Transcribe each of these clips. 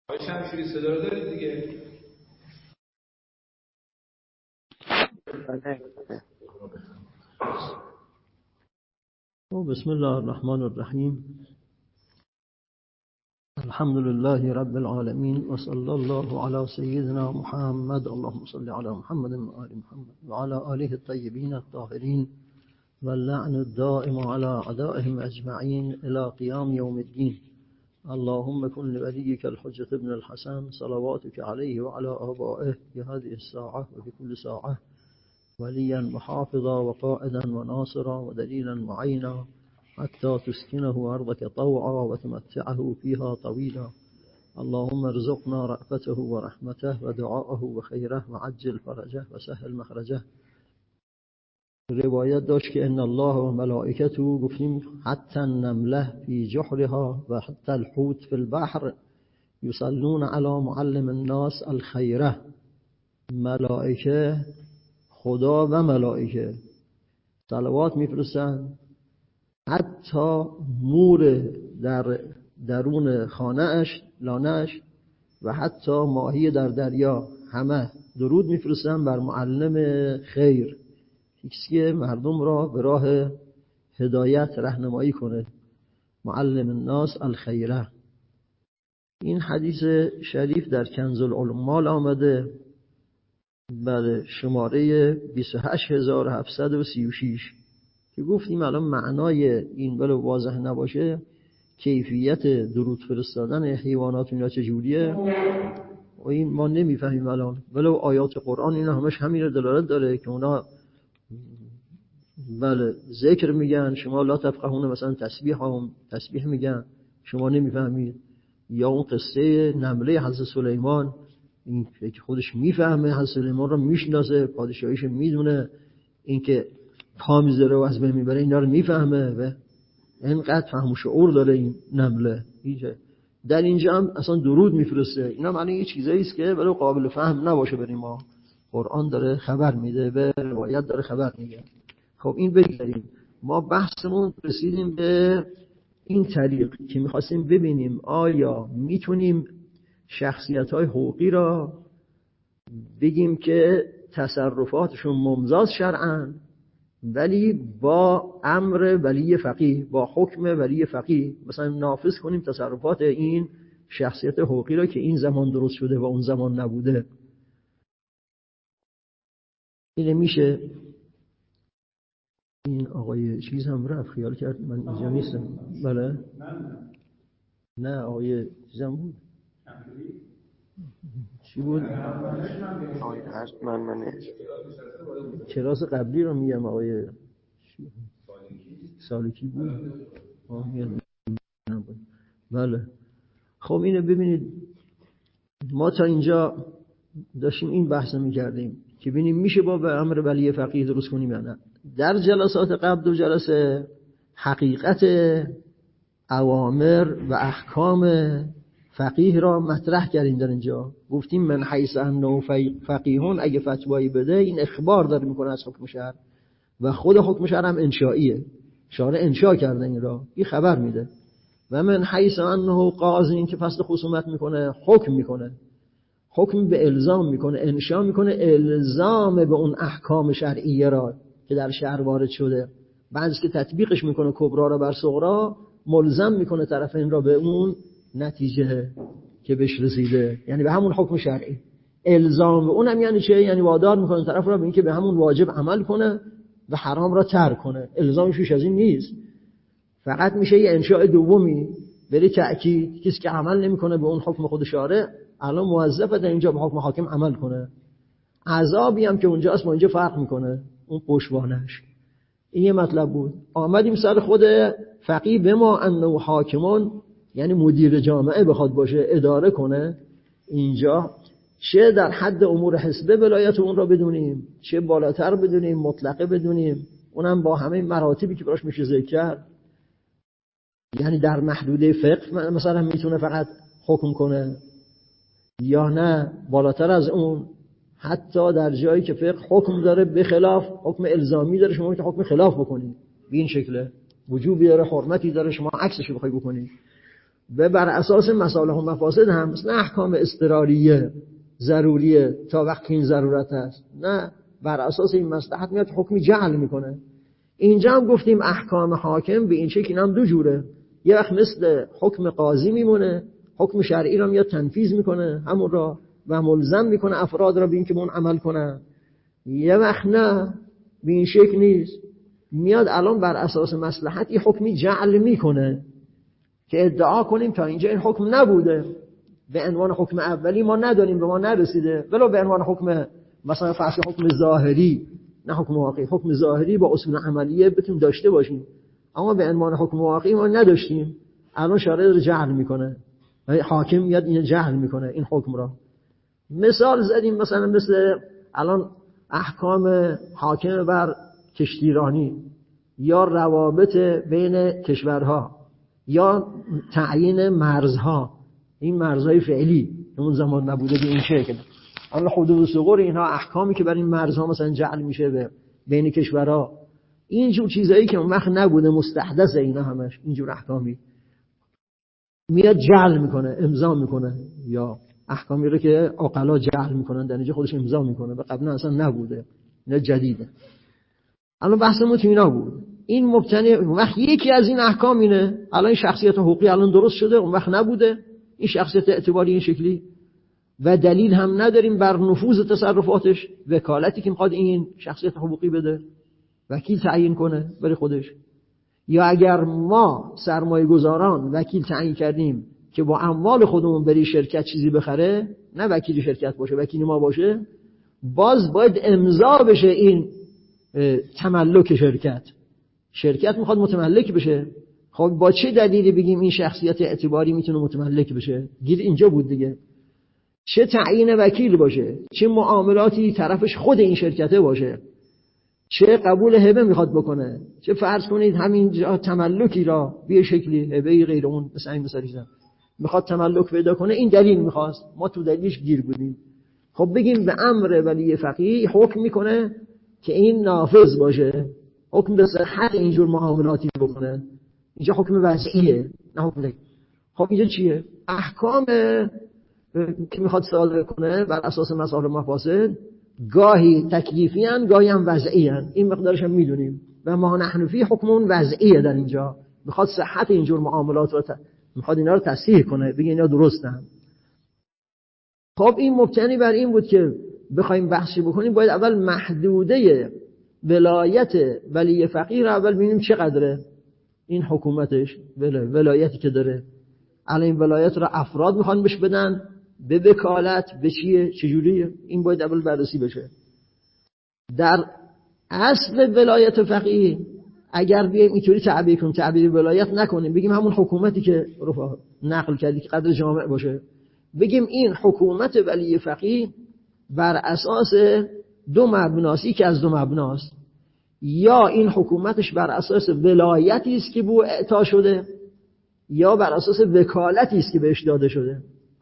آقای شمشیری صدا رو دارید دیگه؟ بسم الله الرحمن الرحیم. الحمد لله رب العالمین و صلی الله علی سیدنا محمد. اللهم صل علی محمد و آل محمد و علی آله الطیبین الطاهرین و اللعن الدائم علی اعدائهم اجمعین الی قیام یوم الدین. اللهم كن لوليك الحجة ابن الحسن صلواتك عليه وعلى آبائه في هذه الساعة وفي كل ساعة وليا وحافظا وقائدا وناصرا ودليلا معينا حتى تسكنه أرضك طوعا وتمتعه فيها طويلا. اللهم ارزقنا رأفته ورحمته ودعاءه وخيره وعجل فرجه وسهل مخرجه. روایت داشت که ان الله و ملائکته گفتیم حتی النمله فی جحرها و حتی الحوت فی البحر یصلون علی معلم الناس الخیره. ملائکه، خدا و ملائکه صلوات میفرستن، حتی مور در درون خانه‌اش لانه‌اش و حتی ماهی در دریا همه درود میفرستن بر معلم خیر، کسی که مردم را به راه هدایت رهنمایی کنه، معلم الناس الخیره. این حدیث شریف در کنز العمال آمده بر شماره 28736 که گفتیم الان معنای این ولو واضح نباشه کیفیت درود فرستادن حیوانات اینا چجوریه و این ما نمیفهمیم الان، ولو آیات قرآن اینا همش همین رو دلالت داره که اونا بله ذکر میگن، شما لا تفقهون، مثلا تسبیح میگن شما نمیفهمید. یا اون قصه نمله حضرت سلیمان، این که خودش میفهمه، حضرت سلیمان رو میشناسه، پادشاهیش میدونه، این که پا میذاره و از بین میبره اینا رو میفهمه و اینقدر فهم و شعور داره این نمله. در اینجا هم اصلا درود میفرسته. اینا معنی یه چیزایی است که ولو قابل فهم نباشه بریم ما، قرآن داره خبر میده، به روایت داره خبر میده. خب این بگذاریم، ما بحثمون رسیدیم به این طریق که میخواستیم ببینیم آیا میتونیم شخصیت‌های حقوقی را بگیم که تصرفاتشون ممزاز شرعاً ولی با امر ولی فقیه، با حکم ولی فقیه مثلا نافذ کنیم تصرفات این شخصیت حقوقی را که این زمان درست شده و اون زمان نبوده. این میشه. این آقای چیز هم رفت، خیال کرد من اینجا نیستم. بله نه آقای چیزم بود، چی بود؟ آقای من کلاس قبلی رو میگم، آقای سالکی بود. بله. خب اینو ببینید، ما تا اینجا داشتیم این بحث میکردیم که ببینیم میشه با به امر ولی فقیه درست کنیم یا نه. در جلسات قبل دو جلسه حقیقت اوامر و احکام فقیه را مطرح کردیم. در اینجا گفتیم من حیث انه فقیهون اگه فتوایی بده این اخبار داره میکنه از حکم شرع و خود حکم شرع هم انشائیه، شارع انشاء کرده این را، این خبر میده. و من حیث انه قاضی، این که فصل خصومت میکنه، حکم میکنه، حکم به الزام میکنه، انشاء میکنه، الزام به اون احکام شرعیه را که در شرع وارد شده، بعد که تطبیقش میکنه کبرا را بر صغرا، ملزم میکنه طرفین را به اون نتیجه که بهش رسیده، یعنی به همون حکم شرعی. الزام به اونم یعنی چه؟ یعنی وادار میکنه طرف را به این که به همون واجب عمل کنه و حرام را ترک کنه. الزامش بیش از این نیست، فقط میشه یه انشاء دومی بری تأکید. کسی که عمل نمیکنه به اون حکم خود شارع الان موظفه در اینجا به حکم حاکم عمل کنه. عذابی هم که اونجاست با اینجا فرق میکنه، اون پشتوانش. این یه مطلب بود. آمدیم سر خود فقیه به ما انه حاکمان، یعنی مدیر جامعه بخواد باشه، اداره کنه. اینجا چه در حد امور حسبه ولایت اون را بدونیم، چه بالاتر بدونیم، مطلقه بدونیم، اونم با همه مراتبی که براش میشه ذکر کرد. یعنی در محدوده فقه مثلا میتونه فقط حکم کنه یا نه بالاتر از اون، حتی در جایی که فقه حکم داره به خلاف، حکم الزامی داره، شما میتونید حکم خلاف بکنید، به این شکله وجوبی داره، حرمتی داره، شما عکسش رو بخوای بکنید. و بر اساس مصالح و مفاسد هم، مثل احکام اضطراریه ضروریه تا وقتی این ضرورت هست، نه بر اساس این مصلحت میاد حکمی جعل میکنه. اینجا هم گفتیم احکام حاکم به این شکل هم دو جوره، یه وقت مثل حکم قاضی میمونه، حکم شرعی را میاد تنفیذ میکنه همون را و ملزم میکنه افراد را به این که اون عمل کنن. یه وقت نه، به این شکل نیست، میاد الان بر اساس مصلحتی حکمی جعل میکنه که ادعا کنیم تا اینجا این حکم نبوده، به عنوان حکم اولی ما نداریم، به ما نرسیده، ولو به عنوان حکم مثلا فرض حکم ظاهری، نه حکم واقعی، حکم ظاهری با اصول عملیه بتونیم داشته باشیم، اما به عنوان حکم واقعی ما نداشتیم. الان شارع رو جعل میکنه، حاکم میاد این جعل میکنه این حکم را. مثال زدیم مثلا مثل الان احکام حاکم بر کشتیرانی یا روابط بین کشورها یا تعیین مرزها، این مرزهای فعلی اون زمان نبوده به این شکل. الان حدود و ثغور اینها احکامی که بر این مرزها مثلا جعل میشه به بین کشورها، اینجور چیزایی که اون وقت نبوده مستحدث، اینا همش اینجور احکامی میاد جعل میکنه، امضا میکنه، یا احکامی رو که عقلا جعل میکنن در اینجا خودش امضا میکنه و قبلا اصلا نبوده، اینا جدیده. الان بحثمون تو اینا بود. این مبتنی وقت یکی از این احکام اینه، الان شخصیت حقوقی الان درست شده، اون وقت نبوده این شخصیت اعتباری این شکلی و دلیل هم نداریم بر نفوذ تصرفاتش، وکالتی که میخواد این شخصیت حقوقی بده وکیل تعیین کنه برای خودش، یا اگر ما سرمایه گذاران وکیل تعیین کردیم که با اموال خودمون بری شرکت چیزی بخره، نه وکیل شرکت باشه، وکیل ما باشه، باز باید امضا بشه این تملک شرکت میخواد متملک بشه. خب با چه دلیلی بگیم این شخصیت اعتباری میتونه متملک بشه؟ گیر اینجا بود دیگه. چه تعیین وکیل باشه، چه معاملاتی طرفش خود این شرکته باشه، چه قبول هبه میخواد بکنه، چه فرض کنید همین تملکی را به شکلی هبه غیر اون مثلا این مثالیزم میخواد تملک پیدا کنه، این دلیل میخواست، ما تو دلیلش گیر بودیم. خب بگیم به امر ولی فقیه حکم میکنه که این نافذ باشه، حکم به صحت اینجور معاملاتی بکنه، اینجا حکم وضعیه نه حکم. خب اینجا چیه؟ احکام که میخواد صادر کنه بر اساس مصالح و مفاسد گاهی تکلیفی هن، گاهی هم وضعی هن، این مقدارش هم میدونیم و ما نحنفی حکمون وضعیه، در اینجا میخواد صحت اینجور معاملات رو میخواد اینا رو تصحیح کنه، بگه اینا درستن. خب این مبتنی بر این بود که بخوایم بحثی بکنیم باید اول محدوده ولایت ولی فقیه رو اول ببینیم چقدره این حکومتش، ولایتی که داره. الان این ولایت رو افراد میخوان بهش بدن، به وکالت، به چیه، چجوریه، این باید اول بررسی بشه. در اصل ولایت فقیه اگر بیایم اینطوری تعبیر کنیم، تعبیر ولایت نکنیم، بگیم همون حکومتی که رفع نقل کردی که قدر جامع باشه، بگیم این حکومت ولی فقیه بر اساس دو مبناست، که از دو مبناست، یا این حکومتش بر اساس ولایتی است که به او اعطا شده، یا بر اساس وکالتی است که بهش داده شده.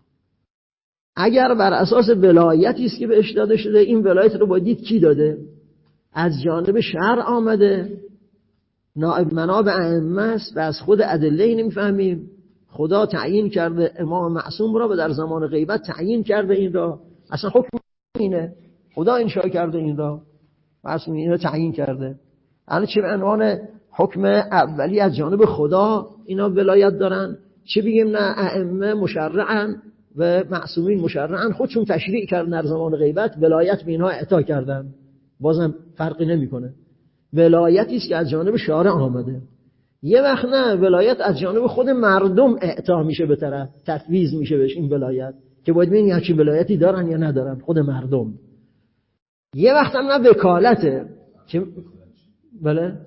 اگر بر اساس ولایتی است که بهش داده شده، این ولایت رو باید دید کی داده، از جانب شرع آمده، نائب مناب ائمه است و از خود ادله نمیفهمیم. خدا تعیین کرده امام معصوم را و در زمان غیبت تعیین کرده این را، اصلا حکم اینه، خدا انشاء کرده این را، معصوم این را تعیین کرده. الان چه به عنوان حکم اولی از جانب خدا اینا ولایت دارن، چه بگیم نه ائمه مشرعن و معصومین مشرعن، خودشون تشریع کردن در زمان غیبت، ولایت به اینها اعطا کردن، بازم فرقی نمیکنه، ولایتی است که از جانب شارع آمده. یه وقت نه، ولایت از جانب خود مردم اعطا میشه، به طرف تفویض میشه بهش این ولایت، که باید ببینیم یا چی ولایتی دارن یا ندارن خود مردم. یه وقت هم نه وکالته که بله،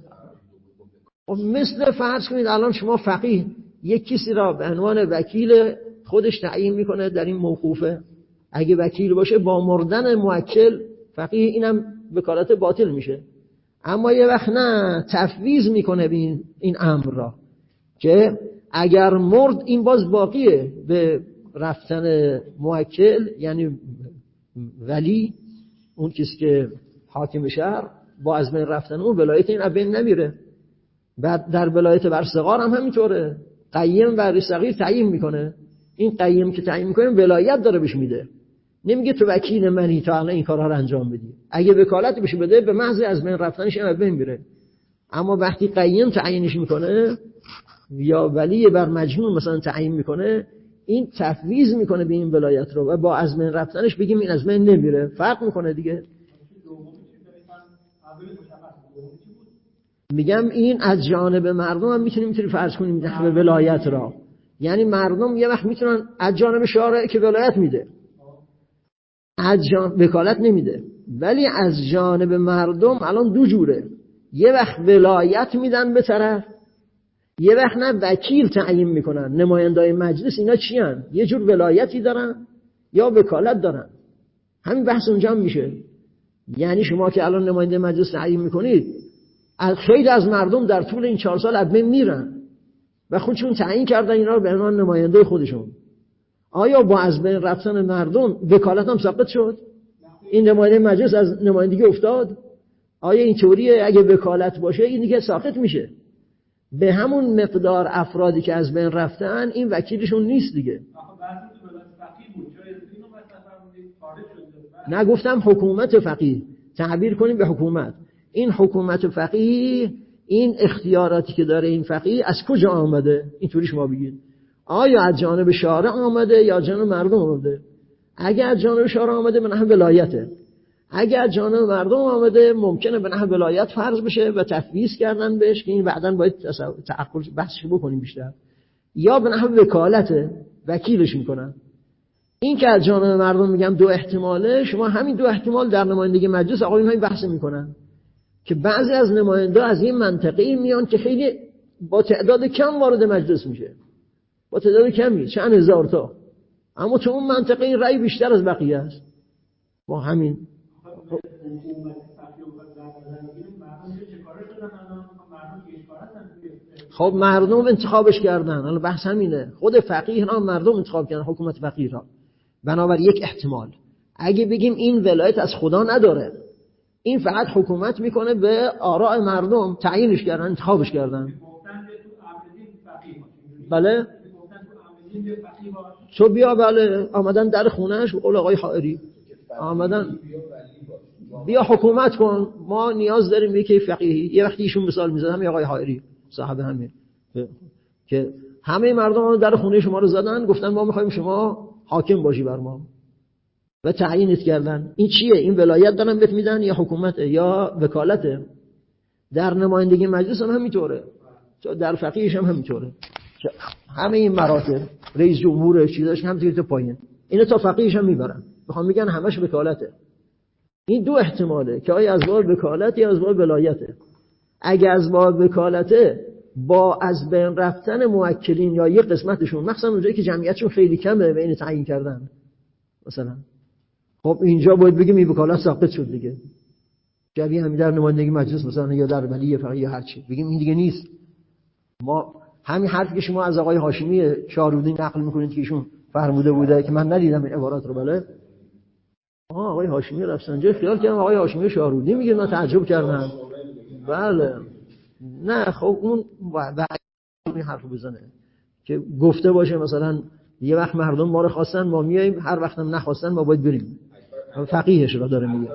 مثل فرض کنید الان شما فقیه یک کسی را به عنوان وکیل خودش تعیین میکنه در این موقوفه، اگه وکیل باشه با مردن موکل فقیه اینم وکالت باطل میشه. اما یه وقت نه، تفویض میکنه این امر را که اگر مرد این باز باقیه به رفتن موکل، یعنی ولی اون کسی که حاکم شهر با از بین رفتن اون ولایت این از بین نمیره. بعد در ولایت بر صغار هم همینطوره، قیم بر صغیر تعیین میکنه. این قیم که تعیین میکنه ولایت داره بهش میده. نمیگه تو وکیل منی تا الان این کارها رو انجام بدی. اگه وکالت بهش بده به محض از بین رفتنش از بین میره. اما وقتی قیم تعیینش میکنه یا ولی بر مجنون مثلا تعیین میکنه، این تفویض میکنه به این ولایت رو و با از بین رفتنش بگیم این از بین نمیره. فرق میکنه دیگه. میگم این از جانب مردم هم میتونی فرض کنیم به ولایت را، یعنی مردم یه وقت میتونن از جانب شارع که ولایت میده، از جانب وکالت نمیده، ولی از جانب مردم الان دو جوره. یه وقت ولایت میدن به طرف، یه وقت نه وکیل تعیین میکنن. نمایندای مجلس اینا چی هن؟ یه جور ولایتی دارن یا وکالت دارن. همین بحث اونجا هم میشه. یعنی شما که الان نماینده مجلس تعیین میکنید، از خیلی از مردم در طول این 4 سال از بین میرن و خودشون تعیین کردن اینا رو به عنوان نماینده خودشون. آیا با از بین رفتن مردم وکالت هم ساقط شد؟ این نماینده مجلس از نمایندگی افتاد؟ آیا این طوریه اگه وکالت باشه این دیگه ساقط میشه؟ به همون مقدار افرادی که از بین رفتن این وکیلشون نیست دیگه. نه گفتم حکومت فقیه، تعبیر کنیم به حکومت. این حکومت فقیه، این اختیاراتی که داره این فقیه از کجا آمده؟ اینطوری شما بگید آیا از جانب شارع آمده یا از جانب مردم آمده؟ اگه از جانب شارع آمده به نحو ولایته، اگه از جانب مردم آمده ممکنه به نحو ولایت فرض بشه و تفویض کردن بهش که این بعداً باید تعقل بحثش بکنیم بیشتر، یا به نحو وکالته، وکیلش میکنن. این که از جانب مردم میگم دو احتماله. شما همین دو احتمال در نمایندگی مجلس آقا اینها بحث میکنن که بعضی از نماینده از این منطقه میان که خیلی با تعداد کم وارد مجلس میشه، با تعداد کمی چند هزار تا، اما تو اون منطقه این رأی بیشتر از بقیه است. با همین خب مردم انتخابش کردن. الان بحث همینه. خود فقیه را مردم انتخاب کردن، حکومت فقیه را. بنابر یک احتمال اگه بگیم این ولایت از خدا نداره، این فقط حکومت میکنه به آراء مردم، تعیینش کردن، انتخابش کردن. بله تو بیا، بله آمدن در خونهش اول آقای حائری آمدن بیا حکومت کن، ما نیاز داریم یکی فقیهی. یه وقتی ایشون مثال میزد همین آقای حائری صاحب همین که همه مردم در خونه شما رو زدن، گفتن ما میخوایم شما حاکم باشی بر ما و تعیینت کردن. این چیه؟ این ولایت دارن بهت میدن یا حکومته یا وکالته؟ در نمایندگی مجلس هم همینطوره، در فقیهش هم همینطوره. همه این مراتب رئیس جمهور چیزاش هم تو پایین، اینا تا فقیهش هم میبرن، میخوام میگن همش وکالته. این دو احتماله که آیا از باب وکالت یا از باب ولایته. اگه از باب وکالته، با از بین رفتن موکلین یا یک قسمتشون، مثلا اونجایی که جمعیتشون خیلی کمه و اینو تعیین کردن مثلا، خب اینجا باید بگیم این وکالت ساقط شد دیگه. جوی همین در نمایندگی مجلس مثلا یا در ولی فقیه یا هر چی بگیم این دیگه نیست. ما همین حرفی که شما از آقای هاشمی شارودی نقل میکنید که ایشون فرموده بوده که من ندیدم این عبارات رو، بله آقای هاشمی رفسنجانی خیال کردم آقای هاشمی شارودی میگه، من تعجب کردم. بله نه خب اون این حرفو بزنه که گفته باشه مثلا یه وقت مردم ما رو خواستن ما میایم، هر وقت هم نخواستن ما باید بریم. فقیهش رو داره میگه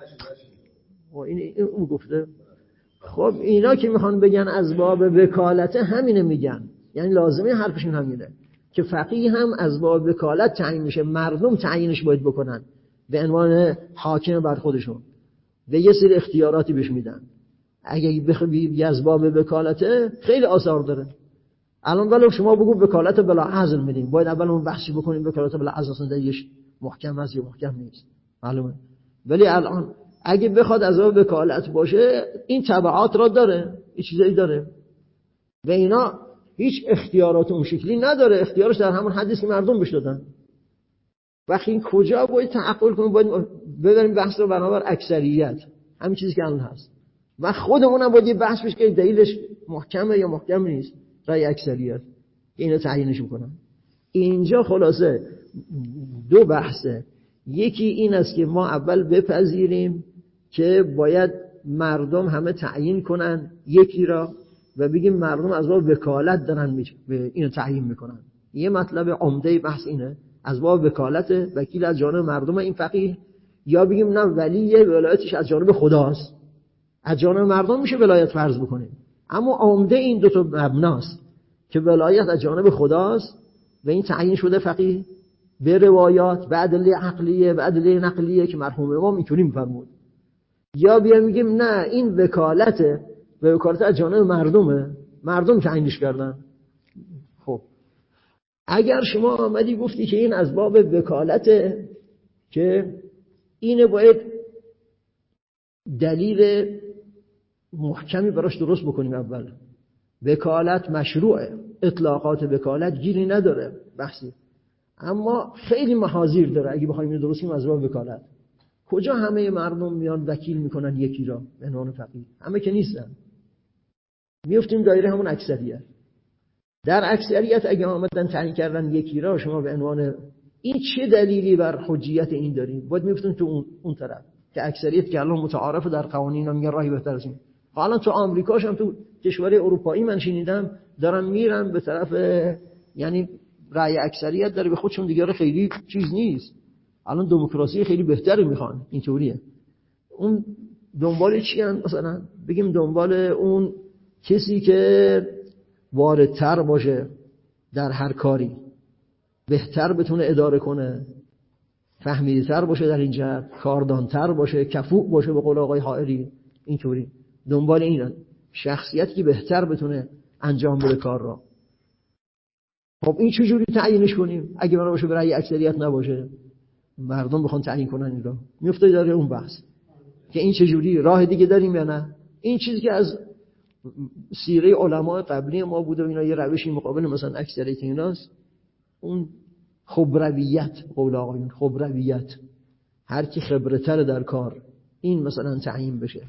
و این اون گفته. خب اینا که میخوان بگن از باب وکالت همینه میگن، یعنی لازمه حرفشون همینه که فقیه هم از باب وکالت تعیین میشه، مردم تعیینش باید بکنن به عنوان حاکم بر خودشون و یه سری اختیاراتی بهش میدن. اگه بخوای از باب وکالت خیلی آثار داره. الان ولو شما بگو وکالت بلا عزل میدیم، باید اول اون بحثی بکنیم وکالت بلا عزل اصلا دلیلش محکم است یا محکم نیست، معلومه. ولی الان اگه بخواد از باب وکالت باشه این تبعات را داره، این چیزایی داره و اینا هیچ اختیارات اون شکلی نداره، اختیارش در همون حدیث که مردم بهش دادن. وقتی این کجا باید تعقل کنیم، باید ببریم بحث رو بنابر اکثریت، همین چیزی که الان هست و خودمون هم باید یه بحث بشه که دلیلش محکمه یا محکم نیست، رأی اکثریت اینو تعیینش میکنن. اینجا خلاصه دو بحثه. یکی این است که ما اول بپذیریم که باید مردم همه تعیین کنن یکی را، و بگیم مردم از باب وکالت دارن اینو تعیین میکنن. یه مطلب عمده بحث اینه، از باب وکالت وکیل از جانب مردم این فقیه، یا بگیم نه ولی ولایتش از جانب خداست، از جانب مردم میشه ولایت فرض بکنیم. اما عمده این دو تا مبناست که ولایت از جانب خداست و این تعیین شده فقیه به روایات، به ادله عقلیه، به ادله نقلیه که مرحوم امام اینطوری میفرمود. یا بیایم میگیم نه این وکالته و وکالت از جانب مردمه، مردم تعیینش کردن. خب اگر شما آمدی گفتی که این از باب وکالته، که اینه باید دلیل محکمی براش درست بکنیم. اول وکالت مشروعه، اطلاقات وکالت گیری نداره بحثی، اما خیلی محاذیر داره. اگه بخوایم اینو درست کنیم از باب وکالت، کجا همه مردم میان وکیل میکنن یکی را به عنوان فقیه؟ همه که نیستن، میفتیم دایره همون اکثریت. در اکثریت اگه آمدن تعیین کردن یکی را شما به عنوان، این چه دلیلی بر حجیت این داریم؟ باید میفتیم تو اون طرف که اکثریت که الان متعارف در قوانین میگن راهی بهتر از این. حالا تو آمریکاش هم تو کشورهای اروپایی من شنیدم دارن میرن به طرف، یعنی رأی اکثریت داره به خودشون دیگه خیلی چیز نیست. الان دموکراسی خیلی بهتری میخوان، اینطوریه. اون دنبال چی ان؟ مثلا بگیم دنبال اون کسی که واردتر باشه در هر کاری، بهتر بتونه اداره کنه، فهمیده‌تر باشه در این جهت، کاردانتر باشه، کفؤ باشه به قول آقای حائری. اینطوری دنبال اینن، شخصیتی که بهتر بتونه انجام بده کار را. خب این چجوری تعیینش کنیم اگه بنا باشه برای اکثریت نباشه، مردم بخوان تعیین کنن این را؟ میفته داره اون بحث که این چجوری، راه دیگه داریم یا نه؟ این چیزی که از سیره علماء قبلی ما بوده و اینا یه روشی مقابل مثلا اکثریت ایناست، اون خبرویت، قول آقایون خبرویت، هر کی خبرتر در کار این مثلا تعیین بشه،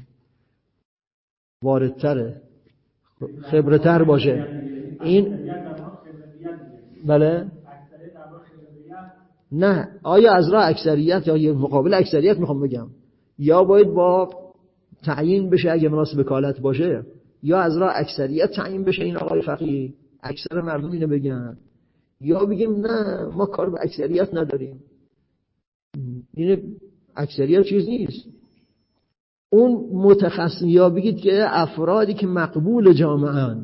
واردتره، خبرتر باشه این. بله نه، آیا از راه اکثریت یا مقابل اکثریت میخوام بگم، یا باید با تعیین بشه اگه مناسب وکالت باشه، یا از راه اکثریت تعیین بشه این آقای فقیه، اکثر مردم اینو بگن، یا بگیم نه ما کار به اکثریت نداریم، این اکثریت چیز نیست. اون متخصص، یا بگید که افرادی که مقبول جامعه‌ان،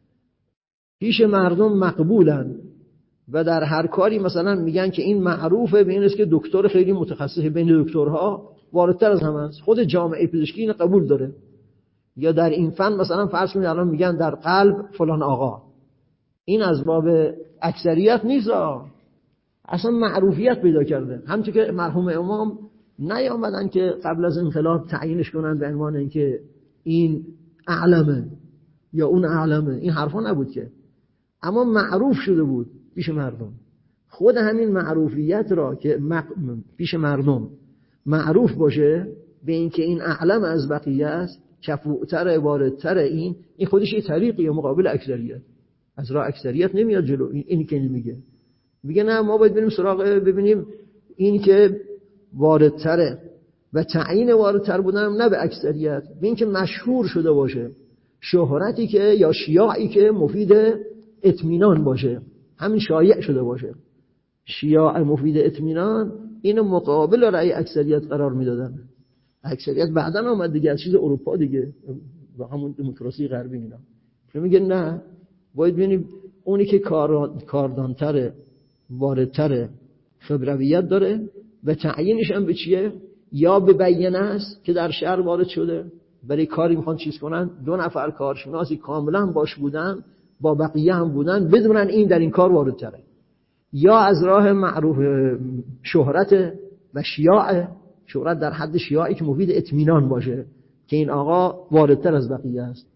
پیش مردم مقبولن و در هر کاری مثلا میگن که این معروفه به این است که دکتر خیلی متخصص، بین دکترها واردتر از همه است، خود جامعه پزشکی اینو قبول داره. یا در این فن مثلا فرض کنید الان میگن در قلب فلان آقا، این از باب اکثریت نیست، اصلا معروفیت پیدا کرده. همچون که مرحوم امام نیامدن که قبل از انقلاب تعیینش کنن به عنوان اینکه این اعلمه یا اون اعلمه، این حرفا نبود که، اما معروف شده بود پیش مردم. خود همین معروفیت را که پیش مردم معروف باشه به اینکه این اعلم از بقیه است، کفؤتر، واردتر، این خودش یه طریقیه مقابل اکثریت. از راه اکثریت نمیاد جلو. اینی که نمیگه، میگه نه ما باید بریم سراغ ببینیم این که واردتره و تعیین واردتر بودن نه به اکثریت، به این که مشهور شده باشه، شهرتی که یا شیاعی که مفید اطمینان باشه، همین شایع شده باشه، شیاع مفید اطمینان، اینو مقابل رأی اکثریت قرار میدادن. اکثریت بعداً آمد دیگه از چیز اروپا دیگه و همون دموکراسی غربی اینا. میگه نه باید ببینیم اونی که کاردانتره، واردتره، خبرویت داره و تعیینش هم به چیه؟ یا به بیانه است که در شهر وارد شده برای کاری میخوان چیز کنن، 2 نفر کارشناسی کاملا باش بودن، با بقیه هم بودن، بدونن این در این کار واردتره، یا از راه معروف شهرت و شیاع، شهرت در حد شیاعی که مفید اطمینان باشه که این آقا واردتر از بقیه است.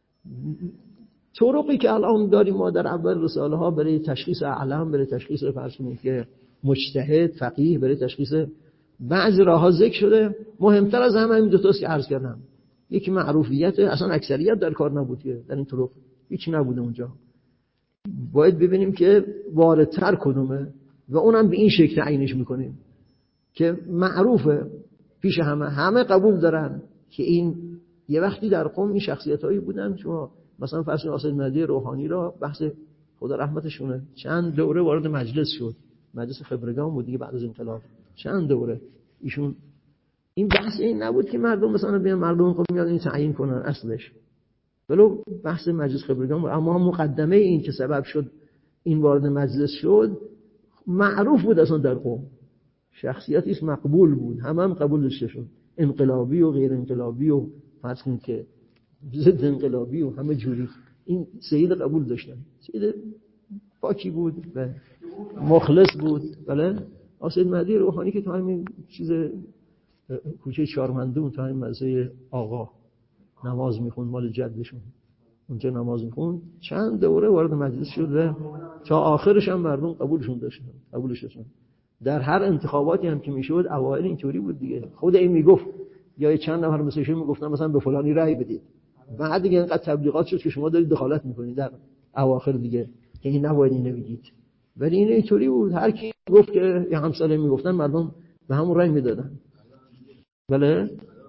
طرقی که الان داریم ما در اول رساله ها برای تشخیص اعلم، برای تشخیص فرض که مجتهد، فقیه، برای تشخیص بعضی راه‌ها ذکر شده. مهمتر از همه این دو تاست که عرض کردم، یکی معروفیت، اصلا اکثریت در کار نبود که در این طرق هیچ نبوده اونجا. باید ببینیم که واردتر کدومه و اونم به این شکل تعیینش میکنیم که معروفه پیش همه قبول دارن که این. یه وقتی در قوم این شخصیتایی بودن، شما مثلا فرض آسد مهدی روحانی را بحث خدا رحمتشونه چند دوره وارد مجلس شد، مجلس خبرگان بود دیگه بعد از انقلاب، چند دوره ایشون این بحث این نبود که مردم مثلا بیان مردم خب میاد این تعیین کنن اصلش، ولو بحث مجلس خبرگان بود، اما مقدمه این که سبب شد این وارد مجلس شد معروف بود اصلا در قوم، شخصیتی است مقبول بود، هم قبول داشته شد، انقلابی و غیر انقلابی و فرض کنید که ضد انقلابی و همه جوری این سید قبول داشتن، سید پاکی بود و مخلص بود. بله آسد مهدی روحانی که تو همین چیز کوچه چهارمندون تو همین مزه آقا نماز میخوند، مال جدشون اونجا نماز میخوند، چند دوره وارد مجلس شد و تا آخرش هم مردم قبولش داشتن. در هر انتخاباتی هم که میشد اوایل اینطوری بود دیگه، خود این میگفت یا چند نفر مثلا میگفتن مثلا به فلانی رأی بدید، بعد دیگه اینقدر تبلیغات شد که شما دارید دخالت میکنید در اواخر دیگه که این نباید اینو بگید، ولی این اینطوری بود هر کی گفت که یا همساله میگفتن مردم به همون رأی میدادن. بله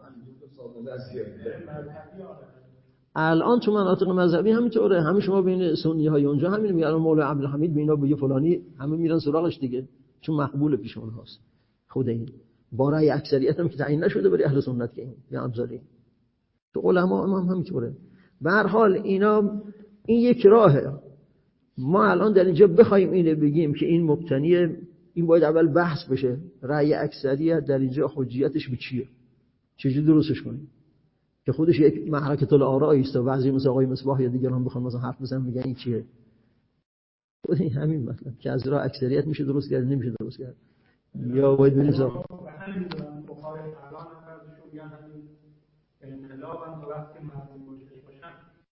الان تو مناطق مذهبی همینطوره، همه شما بین سنی های اونجا همین میگن مولا عبدالحمید به اینا بگه فلانی، همه میرن سراغش دیگه چون مقبول پیش اونهاست. خود این با رأی اکثریت هم که تعیین نشده برای اهل سنت که این یا افضلی تو علما هم همینطوره. به هر حال اینا این یک راهه، ما الان در اینجا بخوایم اینو بگیم که این مبتنیه، این باید اول بحث بشه رأی اکثریت در اینجا حجیتش به چیه، چجوری درستش کنیم که خودش یک معرکه الاراء است و بعضی مثل آقای مصباح یا دیگران بخوان مثلا حرف بزنن میگن این چیه، خود این همین مطلب که از راه اکثریت میشه درست کرد نمیشه درست کرد یا باید بنویسم همین بخاری الان ازشون میگن همین انقلاب هم وقتی مردم مشکل باشن.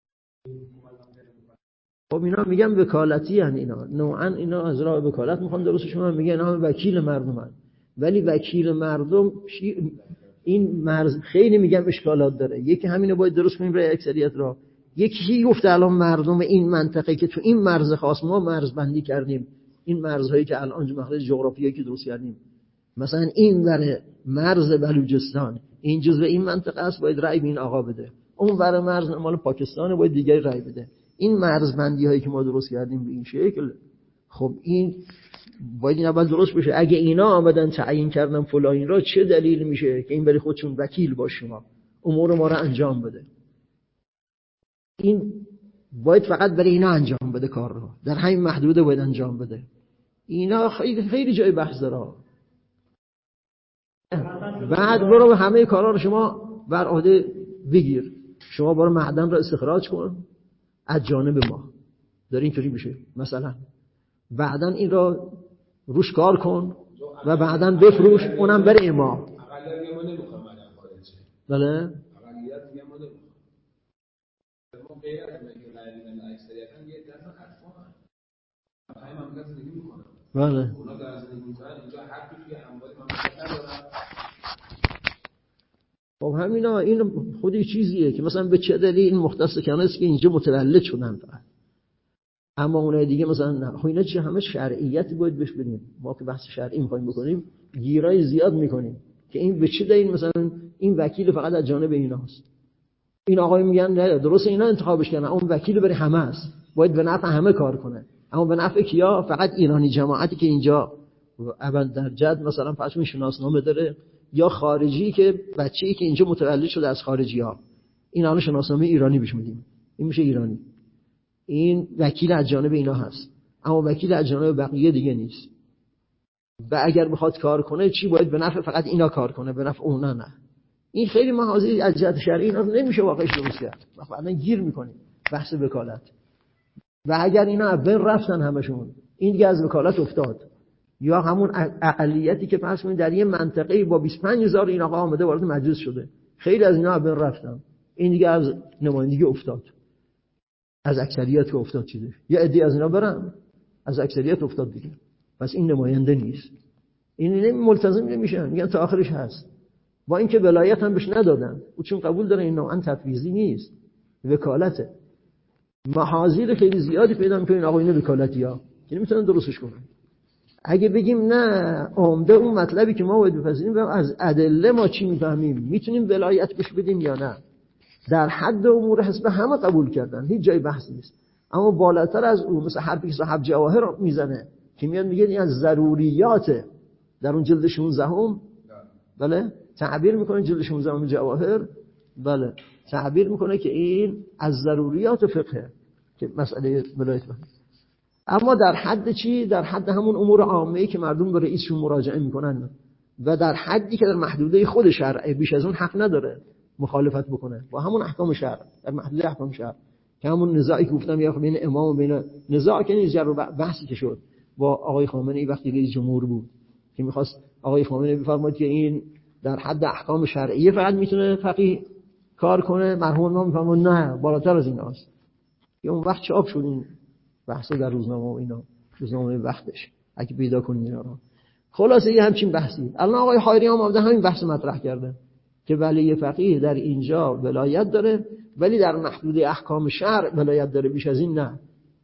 خب اینا میگن وکالتی ان، اینا نوعا اینا از راه وکالت میخوان درستشون هم میگن اینا وکیل مردمن، ولی وکیل مردم این مرز خیلی میگم اشکالات داره. یکی همینو باید درست کنیم برای اکثریت را، یکی گفته الان مردم این منطقه که تو این مرز خاص ما مرز بندی کردیم، این مرزهایی که الان مخرج جغرافیایی که درست کردیم، مثلا این بره مرز بلوچستان این جزء این منطقه است باید رأی به این آقا بده، اون بره مرز مال پاکستان باید دیگری رأی بده. این مرزبندی هایی که ما درست کردیم به این شکل، خب این باید این اول درست بشه. اگه اینا آمدن تعیین کردن فلانی را، چه دلیل میشه که این برای خودشون وکیل باشه ما امور ما را انجام بده؟ این باید فقط برای اینا انجام بده کار رو، در همین محدوده باید انجام بده. اینا خیلی خیلی جای بحث داره. بعد برو همه کارا رو شما بر عهده بگیر، شما برو معدن را استخراج کن از جانب ما، داره اینطوری بشه مثلا، بعدن این را روش کار کن و بعدن بفروش، اونم برای ما. اقلیت ما نمیخوام مدن خارجه. بله اقلیت میگم ما نمیخوام. ما غیر از اینکه رأی اکثریت هم یه دست اطفال همین مملکت زندگی میکنن. بله اونا در زندگی میکنن اینجا حقی توی اموال مملکت ندارن. خب همینا این خودی چیزیه که مثلا به چه دلیل این مختص کناست که اینجا متولد شدن فقط، اما اونای دیگه مثلا نه. خب اینا چه همه شرعیت باید بهش بدیم، ما که بحث شرعی می‌خوایم بکنیم گیرای زیاد می‌کنیم که این به چه دلیل مثلا این وکیل فقط از جانب ایناست، این آقای میگن نه درست اینا انتخابش کردن، اون وکیل برای همه است باید به نفع همه کار کنه، اما به نفع کیا؟ فقط ایرانی جماعتی که اینجا اول در جد مثلا پسون شناسنامه داره، یا خارجی که بچه‌ای که اینجا متولد شده از خارجی‌ها، این الان شناسنامه ایرانی بهش میدیم، این میشه ایرانی، این وکیل از جانب اینا هست، اما وکیل از جانب بقیه دیگه نیست. و اگر بخواد کار کنه چی باید به نفع فقط اینا کار کنه، به نفع اونا نه. این خیلی محاذی از جهت شرعی اینا نمیشه واقعش درست کرد، بعدن گیر میکنیم بحث وکالت. و اگر اینا اول رفتن همشون، این دیگه از وکالت افتاد، یا همون اقلیتی که فرض کنید در یه منطقه‌ای با 25000 این آقا آمده وارد مجلس شده، خیلی از اینا اول رفتن، این دیگه از نمایندگی افتاد، از اکثریت که افتاد چیزه، یه عده از اینا برن از اکثریت افتاد دیگه، پس این نماینده نیست، این ملتزم نمیشن، میگن تا آخرش هست، با اینکه ولایت هم بهش ندادن او چون قبول داره این نوعا تفویضی نیست، وکالته. محاذیر خیلی زیادی پیدا میکنه این آقا اینو وکالتی‌ها که نمیتونن درستش کنن. اگه بگیم نه عمده اون مطلبی که ما باید بپذیریم از ادله ما چی میفهمیم، میتونیم ولایت بهش بدیم یا نه، در حد امور حسب همه قبول کردن، هیچ جای بحث نیست. اما بالاتر از اون مثل حرفی که صاحب جواهر میزنه که میاد میگه این از ضروریات در اون جلد 16 بله تعبیر میکنه، جلد 16 جواهر بله تعبیر میکنه که این از ضروریات فقه که مسئله ولایت بند. اما در حد چی؟ در حد همون امور عامه‌ای که مردم به رئیسشون مراجعه میکنن و در حدی که در محدوده خود شرع، بیش از اون حق نداره مخالفت بکنه با همون احکام شرع، در محدوده احکام شرع. که همون نزاعی که گفتم یا بین امام و بین نزاع که نیست، جر و بحثی که شد با آقای خامنه‌ای وقتی رئیس جمهور بود که می‌خواست آقای خامنه‌ای بفرماید که این در حد احکام شرعیه فقط میتونه فقیه کار کنه، مرحوم امام میفرماد نه بالاتر از ایناست. یا اون وقت چاپ شد این بحثا در روزنامه و اینا، روزنامه وقتش اگه پیدا کنید اینا رو. خلاصه یه همچین بحثی. الان آقای حایری هم اومده همین بحث مطرح کرده که ولی فقیه در اینجا ولایت داره ولی در محدوده احکام شرع ولایت داره، بیش از این نه.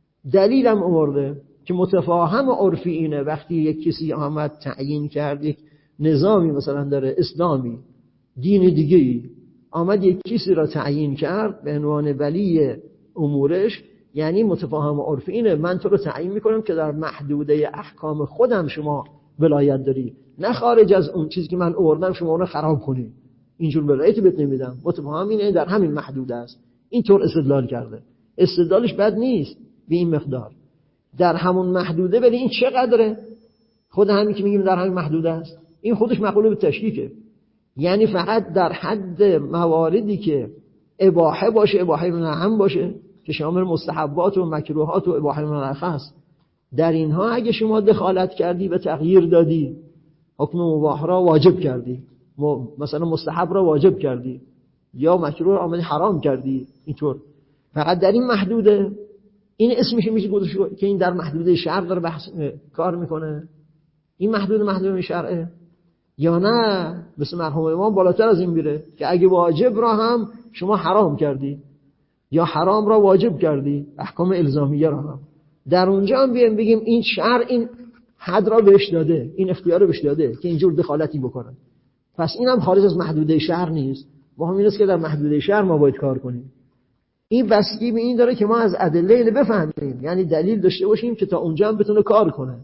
دلیلم آورده که متفاهم عرفی اینه وقتی یک کسی آمد تعیین کرد یک نظامی مثلا داره اسلامی دین دیگه‌ای آمد یک کسی را تعیین کرد به عنوان ولی امورش، یعنی متفاهم عرفی اینه من تو رو تعیین میکنم که در محدوده احکام خودم شما ولایت داری، نه خارج از اون چیزی که من آوردم شما رو خراب کنی، اینجور ولایتی بهت نمیدم. متفاهم اینه در همین محدوده است. اینطور استدلال کرده. استدلالش بد نیست به این مقدار در همون محدوده، ولی این چقدره؟ خود همین که میگیم در همین محدوده است این خودش مقوله به تشکیکه. یعنی فقط در حد مواردی که اباحه باشه، اباحه منعم باشه که شامل مستحبات و مکروهات و اباحه منعم است، در اینها اگه شما دخالت کردی و تغییر دادی، حکم مباح را واجب کردی، مثلا مستحب را واجب کردی یا مکروه را آمدی حرام کردی، اینطور فقط در این محدوده، این اسمش میشه گذاشت که این در محدوده شرع داره بحث کار میکنه. این محدوده شرعه یا نه مثل مرحوم امام بالاتر از این میره که اگه واجب را هم شما حرام کردی یا حرام را واجب کردی، احکام الزامیه را هم در اونجا هم بگیم این شرع این حد را بهش داده، این اختیار رو بهش داده که اینجور دخالتی بکنه. پس این هم خارج از محدوده شرع نیست. مهم این است که در محدوده شرع ما باید کار کنیم. این بستگی به این داره که ما از ادله اینو بفهمیم، یعنی دلیل داشته باشیم که تا اونجا هم بتونه کار کنه.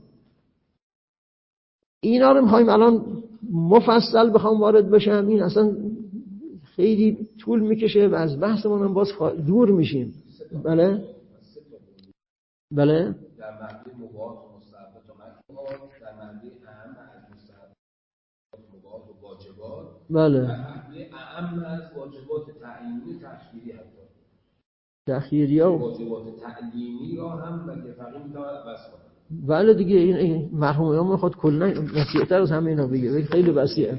اینا رو می‌خوایم الان مفصل بخوام وارد بشم، این اصلا خیلی طول میکشه و از بحثمون هم باز دور میشیم. بله بله در معنی مباح و مستحبات و مکروهات، در معنی اهم از مستحبات مباح و واجبات، بله در معنی اهم از واجبات تعیینی تشکیلی، حتی تأخیریا واجبات تعلیمی را هم مگه فقیه میتواند عوض کنه. بله دیگه این مرحوم امام میخواد کلا وسیع‌تر از همه اینا بگه، خیلی وسیعه.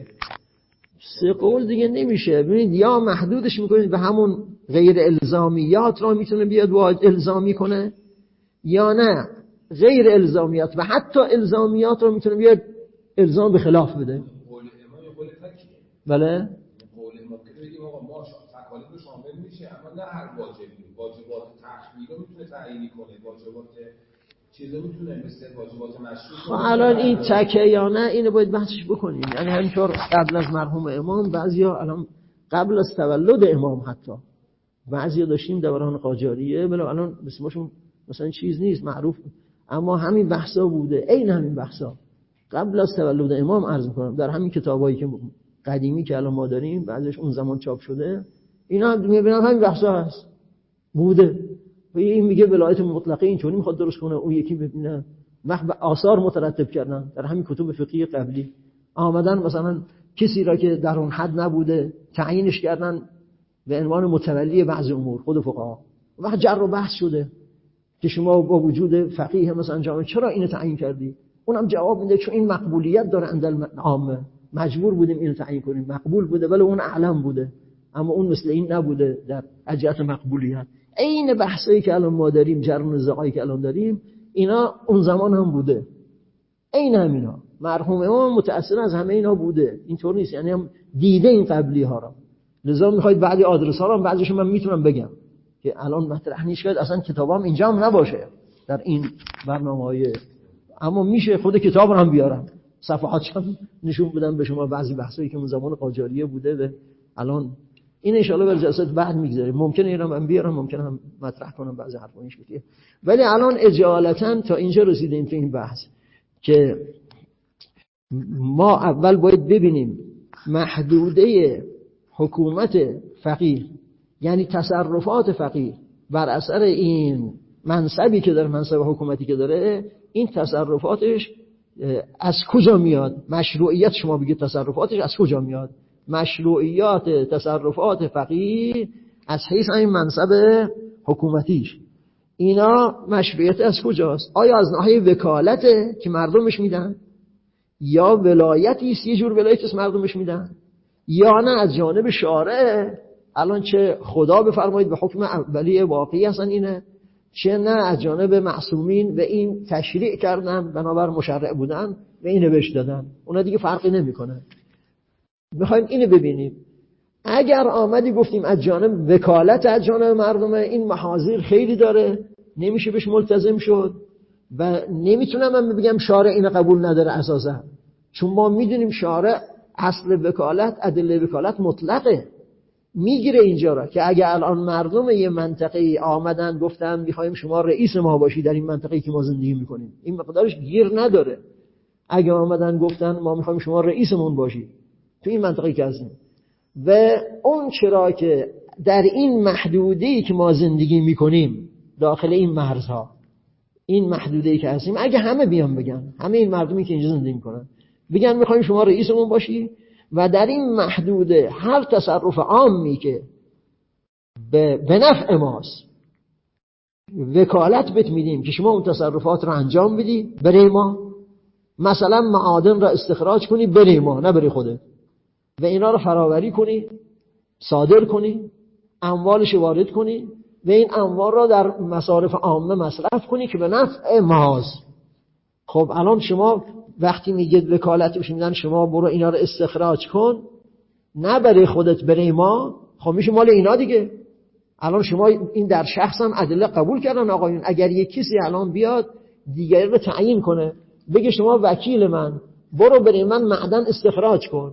سه قول دیگه نمیشه. ببینید یا محدودش میکنید به همون غیر الزامیات را میتونه بیاد الزامی کنه، یا نه غیر الزامیات و حتی الزامیات رو میتونه بیاد الزام به خلاف بده. قول امام یه قول تکیه. بله قول امام که بگیم آقا ما تکالیف رو شامل میشه، اما نه هر واجبی. واجبات تخییری رو میتونه تعیینی کنه، واجبات چیزا میتونه مثل واجبات مشروع. خب الان این تکه یا نه اینو باید بحثش بکنیم. یعنی همینطور قبل از مرحوم امام بعضیا الان قبل از تولد امام حتی بعضیا داشتیم دوران قاجاریه، ولی الان اسمشون مثلا چیز نیست معروف، اما همین بحثا بوده، عین همین بحثا قبل از تولد امام عرض می‌کنم در همین کتابایی که قدیمی که الان ما داریم بعضیش اون زمان چاپ شده، اینا هم می‌بینم همین بحثا هست بوده. و این میگه ولایت مطلقه اینطوری میخواد درست کنه، اون یکی ببینه وقت آثار مترتب کردن در همین کتب فقهی قبلی آمدن مثلا کسی را که در اون حد نبوده تعیینش کردن به عنوان متولی بعض امور خود فقها، وقت جر و بحث شده که شما با وجود فقیه مثلا جامعه چرا اینو تعیین کردی؟ اونم جواب میده چون این مقبولیت داره عند عامه، مجبور بودیم اینو تعیین کنیم، مقبول بوده ولی اون اعلم بوده، اما اون مثل این نبوده در جهت مقبولیت. این بحثایی که الان ما داریم، جر و نزاعی که الان داریم، اینا اون زمان هم بوده. این همینا مرحوم امام متأثر از همه اینا بوده، اینطور نیست، یعنی هم دیده این قبلی ها را. لذا میخواید بعضی آدرس ها رو بعضیش من میتونم بگم که الان مطرح نیست، شاید اصلا کتابام اینجا هم نباشه در این برنامه‌های، اما میشه خود کتاب رو هم بیارم، صفحاتش هم نشون بدم به شما بعضی بحثایی که اون زمان قاجاریه بوده و الان این ان شاءالله به جلسات بعد میگذاریم. ممکنه اینا من بیارم، ممکنه هم مطرح کنم بعضی حرفایش بگم. ولی الان اجالتا تا اینجا رسیدیم تو این بحث که ما اول باید ببینیم محدوده حکومت فقیه، یعنی تصرفات فقیه بر اثر این منصبی که داره، منصب حکومتی که داره، این تصرفاتش از کجا میاد؟ مشروعیت شما بگید تصرفاتش از کجا میاد؟ مشروعیات تصرفات فقیه از حیث این منصب حکومتیش، اینا مشروعیت از کجاست؟ آیا از ناحیه وکالته که مردمش میدن، یا ولایتی است یه جور ولایتی است مردمش میدن، یا نه از جانب شارع؟ الان چه خدا بفرمایید به حکم اولی واقعی اصلا اینه، چه نه از جانب معصومین و این تشریع کردن بنابر مشرع بودن و اینو بهش دادن. اونا دیگه فرقی نمیکنه. میخوایم اینو ببینیم. اگر آمدی گفتیم از جانب وکالت از جانب مردمه، این محاذیر خیلی داره، نمیشه بهش ملتزم شد و نمیتونم من بگم شارع اینو قبول نداره اساسا، چون ما میدونیم شارع اصل وکالت، ادله وکالت مطلقه، میگیره اینجا را که اگه الان مردم یه منطقه آمدن گفتن میخوایم شما رئیس ما باشی در این منطقه‌ای که ما زندگی میکنیم، این مقدارش گیر نداره. اگه آمدن گفتن ما میخوایم شما رئیسمون باشی تو این منطقه‌ای که هستیم، و اون چرا که در این محدوده‌ای که ما زندگی میکنیم داخل این مرزها، این محدوده‌ای که هستیم، اگه همه بیان بگن، همه این مردمی که اینجا زندگی میکنن بگن میخوایم شما رئیسمون باشی، و در این محدوده هر تصرف عامی که به نفع ماست وکالت بهت میدیم که شما اون تصرفات رو انجام بدی برای ما، مثلا معادن را استخراج کنی برای ما نه برای خودت، و اینا رو فراوری کنی، صادر کنی، اموالش وارد کنی و این اموال را در مصارف عامه مصرف کنی که به نفع ماست. خب الان شما وقتی میگید وکالت بهش میدن شما برو اینا رو استخراج کن نه برای خودت برای ما، خب میشه مال اینا دیگه. الان شما این در شخص هم ادله قبول کردن آقایون. اگر یک کسی الان بیاد دیگری رو تعیین کنه بگه شما وکیل من برو برای من معدن استخراج کن،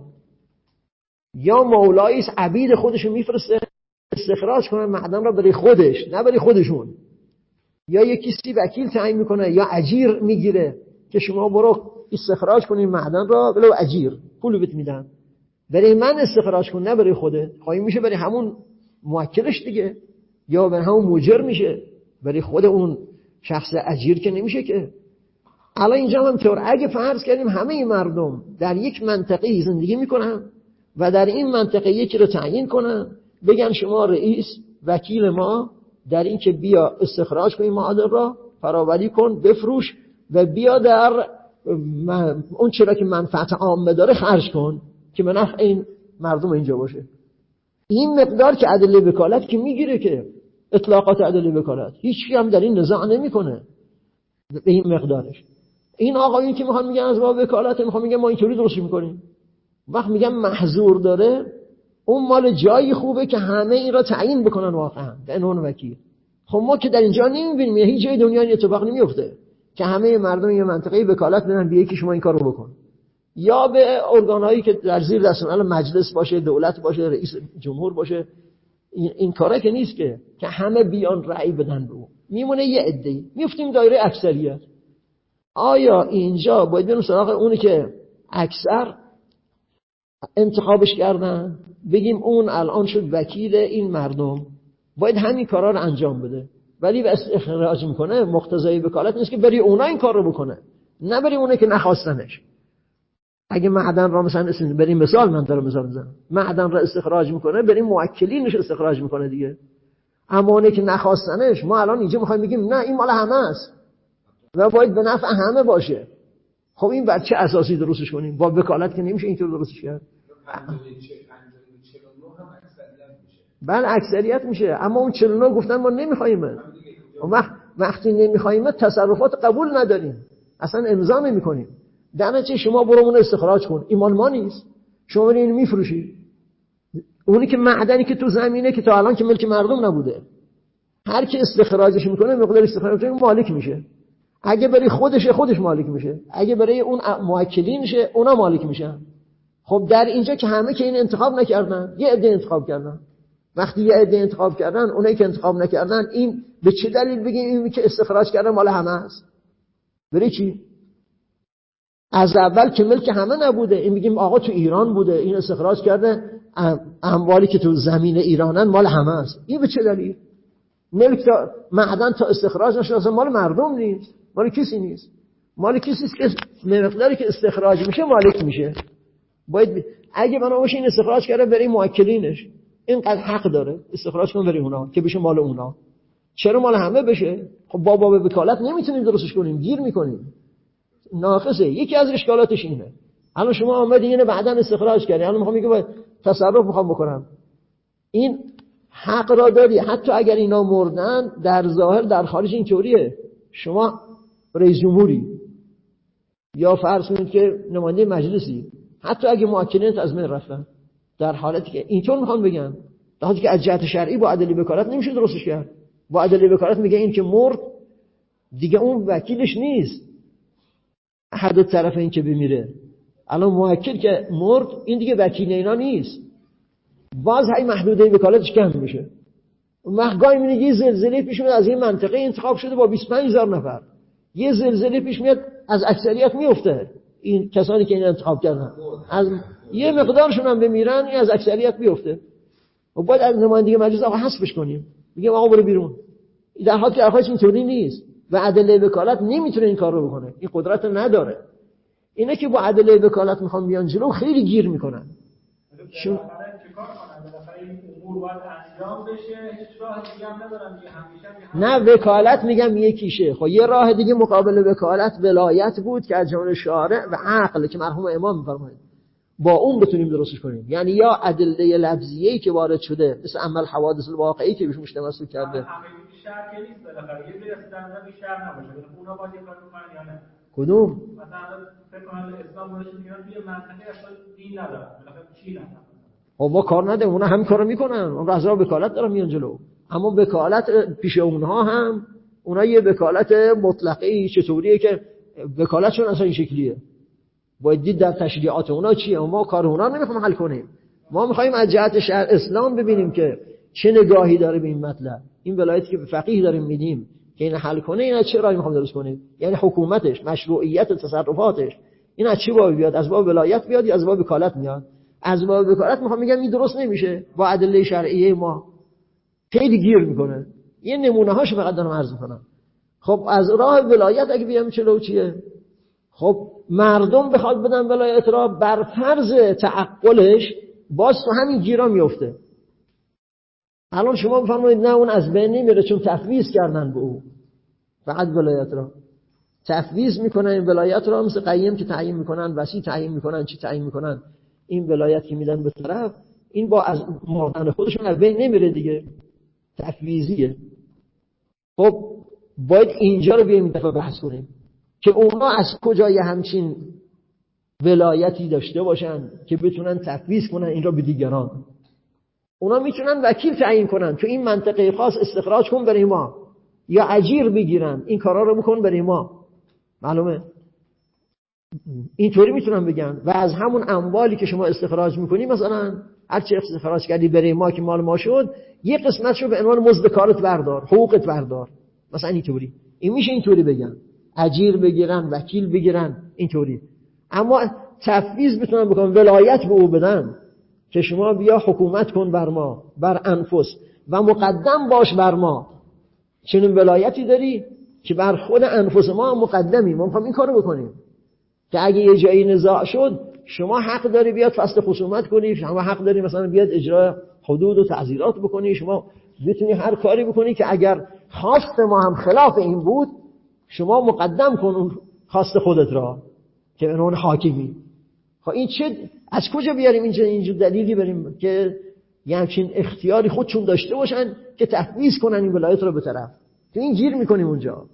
یا مولاییس عبید خودشو میفرسته استخراج کنه معدن را برای خودش نه برای خودشون، یا یک کسی وکیل تعیین میکنه یا اجیر میگیره که شما برو استخراج کنین معدن را ولو اجیر پول بهت میدن، برای من استخراج کن نه برای خودت. خواهی میشه برای همون موکلش دیگه، یا برای همون مجر میشه، برای خود اون شخص اجیر که نمیشه که. الان اینجا هم طور اگه فرض کردیم همه این مردم در یک منطقه زندگی میکنن و در این منطقه یکی رو تعیین کنن بگن شما رئیس وکیل ما در این که بیا استخراج کن این معادن را فراوری کن بفروش و بیا در اون چرا که منفعت عامه داره خرج کن که به نفع این مردم اینجا باشه. این مقدار که ادله وکالت که میگیره که اطلاقات ادله وکالت هیچکی هم در این نزاع نمیکنه به این مقدارش. این آقایون که میخوان میگن از باب وکالت میخوان میگن ما اینطوری درست میکنیم، وقت میگن محظور داره اون مال جایی خوبه که همه این را تعیین بکنن واقعا به عنوان وکیل. خب ما که در اینجا نمیبینیم، هیچ جای دنیا این اتفاق نمیفته که همه مردم یه منطقه وکالت بدن به یکی شما این کارو بکن، یا به ارگان‌هایی که در زیر دست اون مجلس باشه، دولت باشه، رئیس جمهور باشه. این کارا که نیست که همه بیان رأی بدن به اون، میمونه یه عده‌ای، میفتیم دایره اکثریت. آیا اینجا باید بریم سراغ اونی که اکثر انتخابش کردن بگیم اون الان شد وکیل این مردم باید همین کارا رو انجام بده، ولی بس اخراج میکنه مقتضای وکالت نیست که بری اونا این کار رو بکنه نه بری اونایی که نخواستنش. اگه معدن را مثلا بریم مثال من دارم مثال میزنم، معدن را استخراج میکنه بریم موکلینش استخراج میکنه دیگه، اما اونایی که نخواستنش ما الان اینجا میخوایم بگیم نه این مال همه است و باید به نفع همه باشه. خب این بر چه اساسی درستش کنیم؟ با وکالت که نمیشه اینطور درستش کرد. بله اکثریت میشه، اما اون 49 گفتن ما نمیخوایم. وقتی نمیخوایم تصرفات قبول نداریم، اصلا امضا نمیکنیم. در نتیجه شما برامون استخراج کن، این مال ما نیست، شما برین اینو میفروشی. اونی که معدنی که تو زمینه که تا الان که ملک مردم نبوده، هر کی استخراجش میکنه مقدار استخراجش مالک میشه. اگه برای خودش مالک میشه، اگه برای اون موکلینشه اونا مالک میشن. خب در اینجا که همه که این انتخاب نکردن، یه عده انتخاب کردن، وقتی یه عده انتخاب کردن، اونایی که انتخاب نکردن، این به چه دلیل بگیم این که استخراج کردن مال همه است؟ بری چی؟ از اول که ملک همه نبوده، این بگیم آقا تو ایران بوده، این استخراج کرده، اموالی که تو زمین ایرانن مال همه است. این به چه دلیل؟ ملک تا معدن تا استخراج نشده اصلا مال مردم نیست، مال کسی نیست. مال کسی است که مقداری که استخراج میشه مالک میشه. باید اگه بنا باشه این استخراج کرده برای موکلینش، اینقدر حق داره استخراج کنه برای اونا که بشه مال اونا. چرا مال همه بشه؟ خب با باب وکالت نمیتونیم درستش کنیم، گیر میکنیم، ناقصه. یکی از اشکالاتش اینه. الان شما اومدین اینو بعداً استخراج کردین، الان میخوام میگه تصرف میخوام بکنم، این حق را داری. حتی اگر اینا مردن در ظاهر در خارج اینطوریه، شما رئیس جمهوری یا فرض کنید که نماینده مجلسی، حتی اگه موکلینت از من رفتن، در حالتی که اینطور میخوان بگن، در حالی که از جهت شرعی با عدل وکالت نمیشه درستش کرد. با عدل وکالت میگه این که مرد دیگه اون وکیلش نیست، احد طرفین که بمیره. الان موکل که مرد این دیگه وکیل اینا نیست، باز های محدوده وکالتش کم میشه. مهگاهی میگه یه زلزله پیش میاد از این منطقه انتخاب شده با 25000 نفر، یه زلزله پیش میاد از اکثریت میفته، این کسانی که این انتخاب کردن از یه مقدارشون هم بمیرن، این از اکثریت میفته و باید از نمایندگی مجلس آقا حذفش کنیم، میگم آقا برو بیرون. در حالی که آخرش اینطوری نیست و عدل وکالت نمیتونه این کار رو بکنه، این قدرت نداره. اینه که با عدل وکالت میخوان بیان جلو خیلی گیر میکنن. چون چیکار کنن؟ بالاخره این امور باید انجام بشه، هیچ راه دیگه هم ندارن که همیشه نه وکالت میگم یکیشه. خب یه راه دیگه مقابل وکالت ولایت بود که از جانب شارع و عقل که مرحوم امام میفرمایند با اون بتونیم درستش کنیم. یعنی یا ادله لفظیه‌ای که وارد شده مثل عمل حوادث الواقعی که بهش تمسک کرده، شهر که نیست بالاخره یه جای استندار شهر نباشه، اونا باید کار کنن یا نه؟ کدوم؟ مثلا فکر کنم اسلام باشه میاد توی منطقه اصلا دین نداره، بالاخره چی نداره. خب ما کار نداریم، اونا همین کارو میکنن، اون از راه وکالت دارن میان جلو. اما وکالت پیش اونها هم اونا یه وکالت مطلقه چطوریه که وکالتشون اصلا این شکلیه. باید دید در تشریعات اونا چیه، ما کار اونا رو نمیخوایم حل کنیم. ما میخوایم از جهت شرع اسلام ببینیم که چه نگاهی داره به این مطلب. این ولایتی که به فقیه داریم میدیم که این حل کنه، این از چه راهی میخوام درست کنیم؟ یعنی حکومتش، مشروعیت تصرفاتش، این از چه بابی بیاد؟ از باب ولایت بیاد یا از باب وکالت میاد؟ از باب وکالت میخوام میگم این درست نمیشه با ادله شرعیه ما، خیلی گیر میکنه. یه نمونه هاشو فقط دارم عرض میکنم. خب از راه ولایت اگه بیام چلو چیه؟ خب مردم بخواد بدن ولایت را بر فرض تعقلش، باز تو همین گیرا میفته. الان شما بفرمایید نه اون از بین نمیره چون تفویض کردن به او، فقط ولایت را تفویض میکنن. این ولایت را مثل قیم که تعیین میکنن، وصی تعیین میکنن، چی تعیین میکنن، این ولایت که میدن به طرف، این با از مردن خودشون از بین نمیره دیگه، تفویضیه. خب باید اینجا رو بیایم دفعه بحث کنیم که اونا از کجای همچین ولایتی داشته باشن که بتونن تفویض کنن این را به دیگران. اونا میتونن وکیل تعیین کنن تو این منطقه خاص استخراج کن برای ما، یا اجیر بگیرن این کارا رو بکن برای ما، معلومه؟ اینطوری میتونن بگن. و از همون اموالی که شما استخراج میکنی، مثلا هر چی استخراج کردی برای ما که مال ما شد، یه قسمتشو به عنوان مزد کارت بردار، حقوقت بردار، مثلا اینطوری. این میشه اینطوری بگن، اجیر بگیرن، وکیل بگیرن، اینطوری. اما تفویض بتونن بکنن، ولایت به او بدن که شما بیا حکومت کن بر ما، بر انفس و مقدم باش بر ما. چنین ولایتی داری که بر خود انفس ما مقدمی، ما میخوام این کارو بکنیم که اگه یه جایی نزاع شد شما حق داری بیاد فصل خصومت کنی، شما حق داری مثلا بیاد اجرا حدود و تعزیرات بکنی، شما بتونی هر کاری بکنی که اگر خواست ما هم خلاف این بود شما مقدم کن اون خواست خودت را که به عنوان حاکمی. خب این چه، از کجا بیاریم اینجا دلیلی بریم که یه همچین اختیاری خودشون داشته باشن که تفویض کنن این ولایت رو به طرف؟ تو این گیر میکنیم اونجا.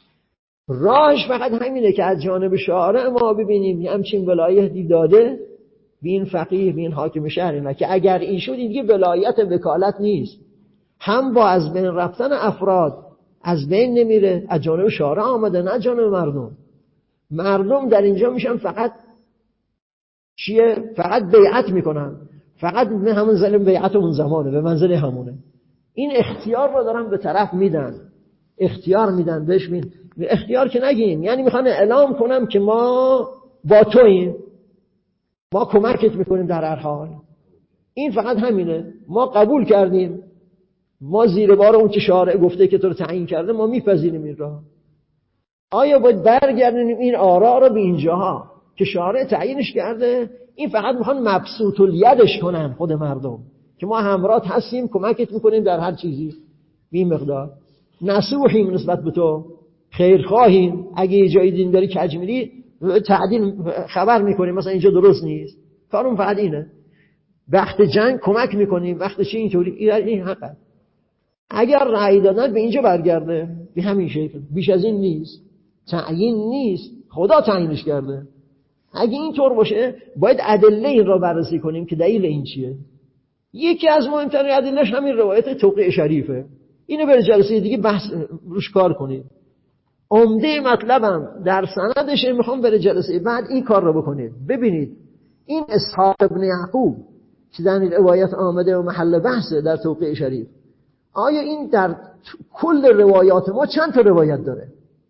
راهش فقط همینه که از جانب شارع ما ببینیم یه همچین ولایتی داده به این فقیه، به این حاکم شهر، اینا که اگر این شد این دیگه ولایت وکالت نیست، هم با از بین رفتن افراد از بین نمیره، از جانب شارع آمده، نه جانب مردم. مردم در اینجا میشن فقط چیه؟ فقط بیعت میکنن، فقط به همون ظلم بیعت اون زمانه، به منزل همونه. این اختیار رو دارن به طرف میدن، اختیار میدن بهش. اختیار که نگیم، یعنی میخوان اعلام کنم که ما با توییم، ما کمکت میکنیم در هر حال. این فقط همینه. ما قبول کردیم، ما زیر بار اون که شارع گفته که تو رو تعیین کرده ما میپذیریم این را. آیا باید برگردیم این آراء رو به اینجاها که شارع تعیینش کرده؟ این فقط میخوان مبسوط الیدش کنن خود مردم که ما همراهت هستیم، کمکت میکنیم در هر چیزی بی مقدار، نصوحیم نسبت به تو، خیرخواهیم، اگه یه جایی دین داری کج میری تعدیل خبر میکنیم مثلا اینجا درست نیست. کارم فقط اینه. وقت جنگ کمک میکنیم، وقت چی اینطوری. این حقه. اگر رأی دادن به اینجا برگرده به همین شکل، بیش از این نیست. تعیین نیست، خدا تعیینش کرده. اگه اینطور باشه باید ادله این را بررسی کنیم که دلیل این چیه. یکی از مهمترین ادلهش همین روایت توقیع شریفه. اینو به جلسه دیگه بحث روش کار کنید. عمده مطلبم در سندش میخوام بره جلسه بعد این کار رو بکنید. ببینید این اسحاق ابن یعقوب که در این روایت آمده و محل بحثه در توقیع شریف، آیا این در کل روایات ما چند تا روایت داره؟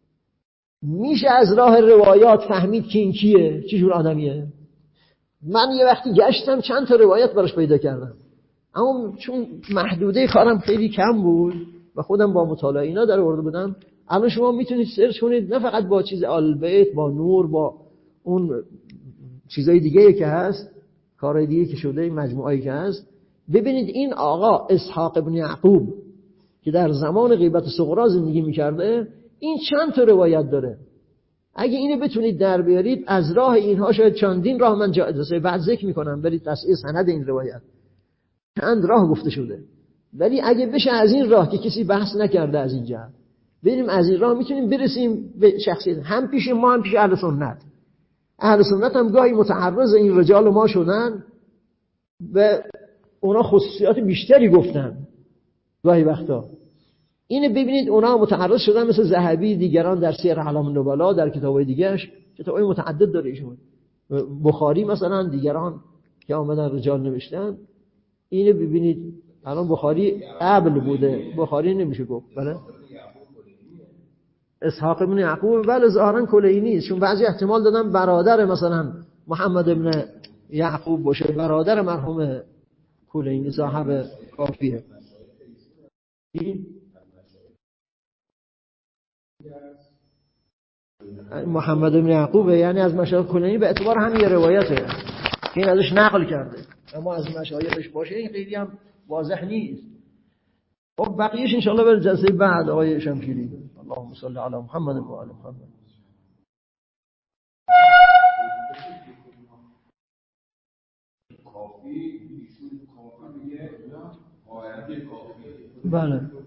میشه از راه روایات فهمید که این کیه، چه جور آدمیه؟ من یه وقتی گشتم چند تا روایت براش پیدا کردم، اما چون محدوده کارم خیلی کم بود و خودم با مطالعه اینا در آورده بودم. الان شما میتونید سرچ کنید، نه فقط با چیز آل بیت، با نور، با اون چیزای دیگه که هست، کارهای دیگه که شده، این مجموعه‌ای که هست، ببینید این آقا اسحاق ابن یعقوب که در زمان غیبت صغرا زندگی میکرده این چند تا روایت داره. اگه اینو بتونید در بیارید از راه اینها شاید چندین راه من جلسه بعد ذکر میکنم، برید تصحیح سند این روایت، چند راه گفته شده. ولی اگه بشه از این راه که کسی بحث نکرده از اینجا بریم از این راه میتونیم برسیم به شخصیت هم پیش ما هم پیش اهل سنت. اهل سنت هم گاهی متعرض این رجال ما شدن و اونا خصوصیات بیشتری گفتن گاهی وقتا. اینو ببینید اونا متعرض شدن مثل ذهبی، دیگران در سیر اعلام النبلا، در کتابای دیگه‌اش کتابای متعدد داره ایشون، بخاری مثلا، دیگران که اومدن رجال نوشتن. اینو ببینید الان بخاری قبل بوده، بخاری نمیشه گفت. بله اسحاق ابن یعقوب، بله ظاهرا کلینی است، چون بعضی احتمال دادن برادر مثلا محمد ابن یعقوب باشه، برادر مرحوم کلینی صاحب کافیه. محمد ابن یعقوب یعنی از مشایخ کلینی به اعتبار همین روایته که این ازش نقل کرده، اما از مشایخش باشه این خیلی هم واضح نیست. خب بقیه‌اش ان شاء الله به جلسه بعد آقای شمشیری. اللهم صل علی محمد و آل محمد. کافی ایشون کافی میگه قاعده کافی. بله